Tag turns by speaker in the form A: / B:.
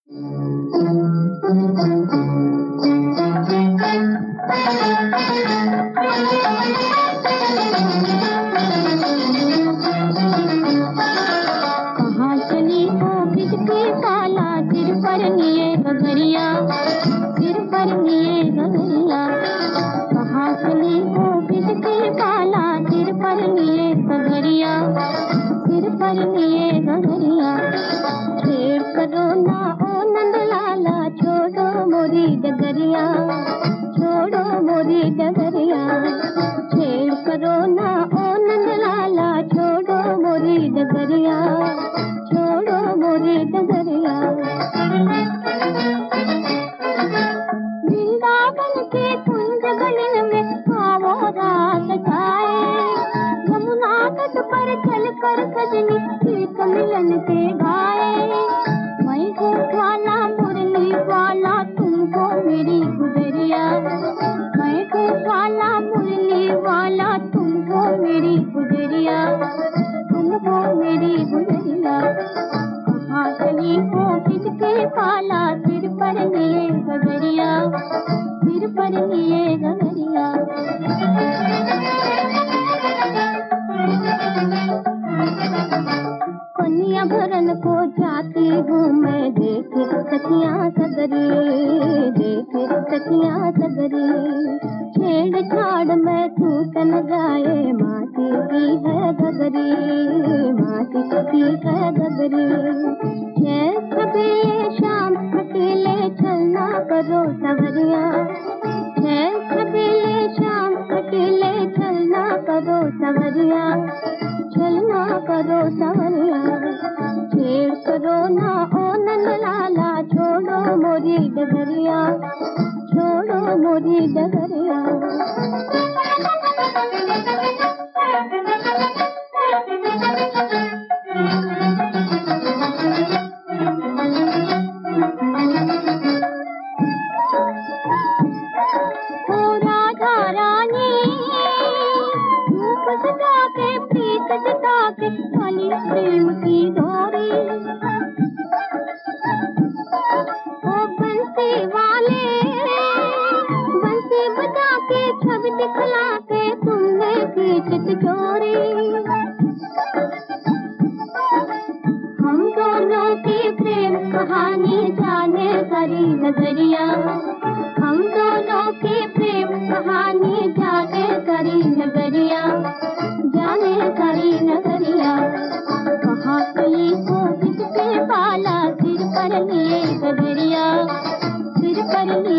A: कहाँ चली हो बिजली काला, सिर पर लिए गगरिया, सिर पर लिए गगरिया। कहाँ चली हो बिजली काला, सिर पर लिए गगरिया, सिर पर लिए गगरिया। छेड़ करो ना ओ नंद लाला, छोड़ो मोरी डगरिया, छोड़ो मोरी डगरिया। छेड़ करो ना ओ नंद लाला, छोड़ो मोरी डगरिया, छोड़ो मोरी डगरिया। वृंदावन के कुंज गलिन में आओ रात जाए, यमुना तट पर चल कर सजनी गीत मिलन के गाए। मैं हूँ वाला मुरली वाला, तुमको मेरी गुजरिया, मैं हूँ वाला मुरली वाला, तुमको मेरी गुजरिया, तुमको मेरी गुजरिया। कहाँ चली हो किसके पाला, सिर पर लिए गगरिया, सिर पर लिए गगरिया। कन्या भरन को जाती हूँ मैं, देख सखियाँ सगरी, देख सखियाँ सगरी। छेड़छाड़ में छूट न जाए, माटी की है गगरी, माटी की है गगरी। सवेरे शाम अकेले चलना करो सवरिया, सवेरे शाम अकेले चलना करो सवरिया, चलना करो सवरिया। छेड़ करो ना ओ नंद लाला, छोड़ो मोरी डगरिया, छोड़ो मोरी डगरिया। ओ राधा रानी, रूप सजा के प्रीत जता के, काली प्रेम की डोरी। ओ बंसी वाले, बंसी बजा के छवि दिखला के, तुमने खींच चोरी। हम दोनों की प्रेम कहानी जाने सारी नगरिया, हम दोनों की प्रेम कहानी जाने सारी नगरिया, जाने सारी नगरिया। कहाँ चली हो किसके पाला, सिर पर लिए गगरिया, सिर पर लिए